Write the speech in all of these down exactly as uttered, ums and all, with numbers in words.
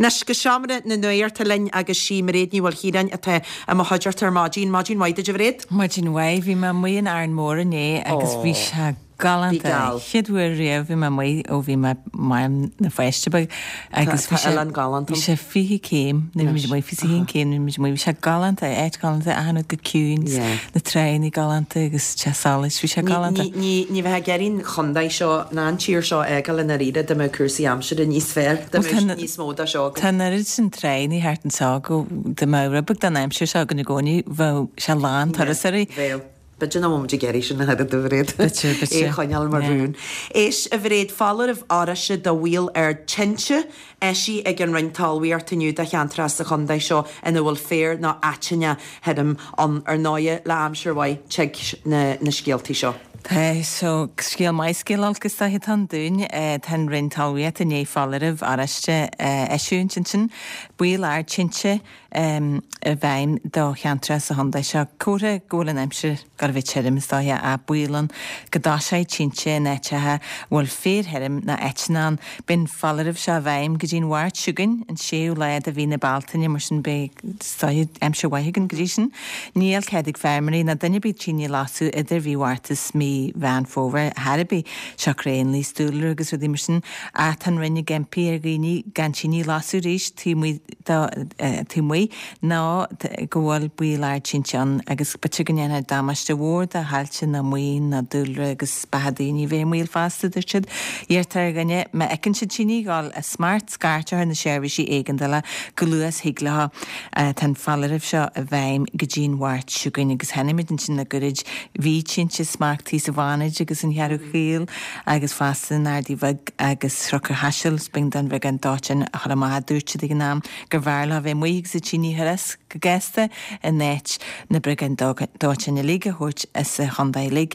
Nes go seamara na nuirta lein agus sí réad níhil hírain atá a mo haidirtar mágin mágin waide de bhréad? Mágin waid bhí me muon ar an mór inné agus bhí se galanta. Chiadúir riamh bhí me mu ó bhí me maim na feistebag agus bhí se an galanta. Bhí se fihi céim, na mid mu fi hín céim, na mid mu se galanta, éit galanta a hanna go cúins na trein galanta agus tesalis, bhí se galanta. Ní ní bheit gerin chundaid seo ná an tíir seo egal in a riad de mo cuasaí amsir a níos fér, de níos móda seo. Tá narid sin trein í heart an sago de mórabag den aimsir se gan na gcóí bh se lán tarasari. But you know what you get is in the head of the bread. É chainal marún. Is a bhréad fallar of áraise do bhíl ar tinse eisi ag an rintalí ar tiniu a cheantras a chundai seo in bhfuil fér ná aitine headam an ar náide le amsir bhaid check na na scialtaí seo. Tá so scéal mai scéal agus tá hit an dún tan rintalíad a né fallarh áraiste eisiún sin bhíl ar tinse a bhaim do cheantras a chundai seo córa ggólan aimsir gar bhí teirm istáithe a buílan go dásaid tinse netethe bhfuil fértheirm na eitnán bin fallarh se bhaim go dtín bhhart siúgan an séú leiad a bhí na baltaine mar sin be aimsir waithagan grísin níl cedig fermarí na danne bí tíine lasú idir bhíhhartas mí bhean fóver Harbi seacréin lí stúlar agus bhí mar sin a tan rinne gempi ar gghine gantíní lasú ríis tímuí ná gohfuil buil ar tinsean agus bete gannéanana damáiste bhór a hailte na muoin na dúlra agus bahadaíní bhé muil fásta siid dhéirtar ganne me ecinn si tíní gáil a smart scartear na séirbhísí éigandala go luas hiiglatha tan fallarh seo a bhaim go ddín bhhart siúgain agus henimid sin na gorid bhí tinse smartí sa bhánaid agus an chearú chéal agus fastan ardí bhag agus rochar haisiil spring den bheith an dáin a chu má dúirte ag nám gur bhharla bheith muoigh sa tíní thuras go gasta a néit na brigan dáin na líga thuirt is a chundaigh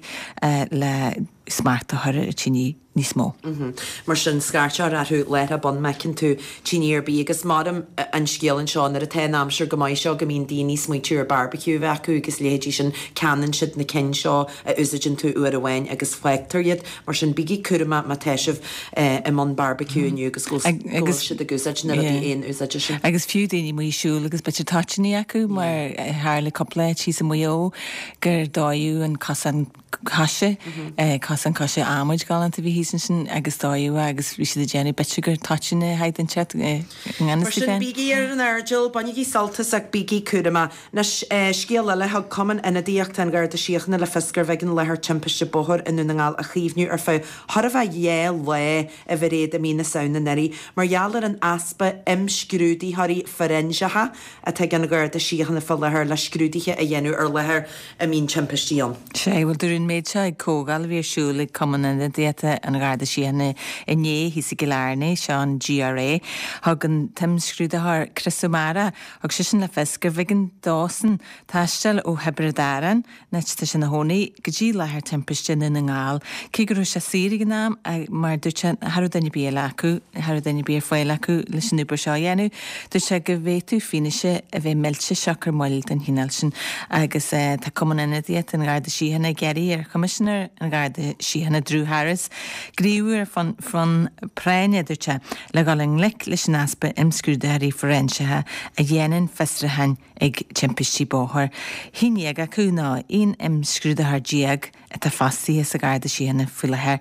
le smarta thur a tíní níos mó. Mar sin scartear athú leir a bon mecinn tú tíníar bí agus mádam an scéalann seán ar a té amsir go maiid seo go mín daoine smuitiúr barbecue bhecu agus léadí sin canan siad na cin seo a úsaidirn tú uair a bhain agus feictar mar sin bigí curama má teisih i man barbecue aniu agus agus siad a gúsaid na bhí aon úsaidir sin. Agus fiú daoine mí siúil agus bete táitiní acu mar hála coppla tí sa muo gur dáú an casan caiise casan caiise ámuid galanta bhí hísan sin agus dáú agus bhí si déanana bete gur táitina haid an chat Mar sin bíí ar an airgil banigí saltas ag bíí curama na scéal le ha cuman ina díocht an gar de siochanna le fiscar bheitgin lethir timpiste bothir inú na ngáil a chiomhniú ar fá Har a bheith dhé le a bheit réad a mína saona neirí margheallar an aspa imscrúdaí thaí forensethe a te gan gur de siochanna fá lethir le scrúdaithe a dhéanú ar lethir a mín timpisteíon. sé bhfuil dúrin méid se ag cógáil bhí siúla cuman ina dieta an garda síhanna inné hí sa gilearna seán G R A thug an timscrúdath Crisumara ag si sin le fiscar bhígan dásan taistil ó Hebridáran net tá sin na hónaí go dtí lethir timpiste in na ngáil cí gur se síri gnáam mar dúte Harú daine bí lecu Harú daine bí foiil acu leis an úbar seo dhéanú dú se go bhéú fineise a bheith milse seachar moil den híál sin agus tá cuman ina diet an garda síhanna geirí ar commissioner an garda síhanna Drew Harris gríúir fan préine dúte le gáling le leis an aspa imscrúdairí forensethe a dhéanaan festrahain ag timpistí bóthir. Híine acu ná on imscrúdath díag a tá fastí is a garda síhanna fuilethe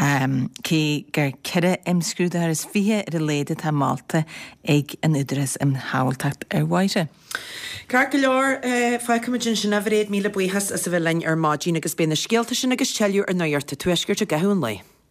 cé gur ceire imscrúdath is fihe ar a léide tá Malta ag an údaras im háiltacht ar bhaide. Car go leor feicimidjin sin a bhréad míle buchas a sa bheith lein ar mágin agus béna scéalta sin agus teú ar náirta tuisgurt a gathún lei.